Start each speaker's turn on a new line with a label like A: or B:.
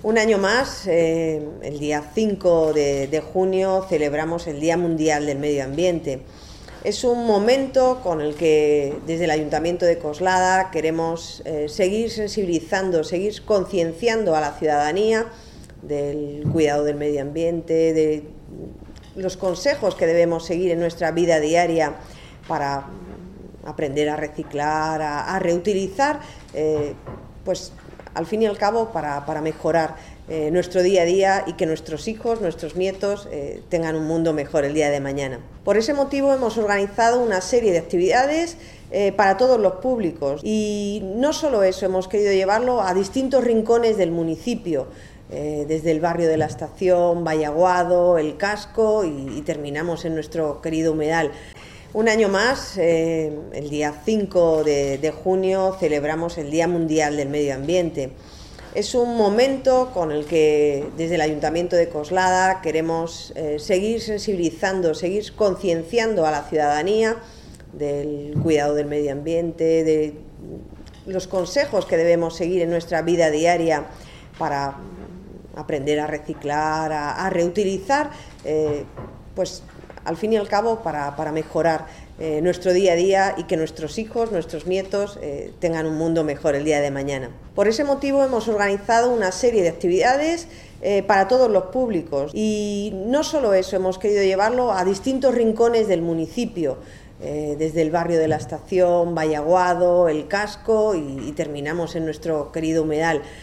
A: Un año más, el día 5 de junio, celebramos el Día Mundial del Medio Ambiente. Es un momento con el que desde el Ayuntamiento de Coslada queremos seguir sensibilizando, seguir concienciando a la ciudadanía del cuidado del medio ambiente, de los consejos que debemos seguir en nuestra vida diaria para aprender a reciclar, a reutilizar, pues al fin y al cabo para mejorar nuestro día a día y que nuestros hijos, nuestros nietos tengan un mundo mejor el día de mañana. Por ese motivo hemos organizado una serie de actividades para todos los públicos y no solo eso, hemos querido llevarlo a distintos rincones del municipio, desde el barrio de la Estación, Vallaguado, El Casco y terminamos en nuestro querido Humedal. Un año más, el día 5 de junio, celebramos el Día Mundial del Medio Ambiente. Es un momento con el que desde el Ayuntamiento de Coslada queremos seguir sensibilizando, seguir concienciando a la ciudadanía del cuidado del medio ambiente, de los consejos que debemos seguir en nuestra vida diaria para aprender a reciclar, a reutilizar, pues al fin y al cabo para mejorar nuestro día a día y que nuestros hijos, nuestros nietos tengan un mundo mejor el día de mañana. Por ese motivo hemos organizado una serie de actividades para todos los públicos y no solo eso, hemos querido llevarlo a distintos rincones del municipio, desde el barrio de la Estación, Vallaguado, El Casco y terminamos en nuestro querido Humedal.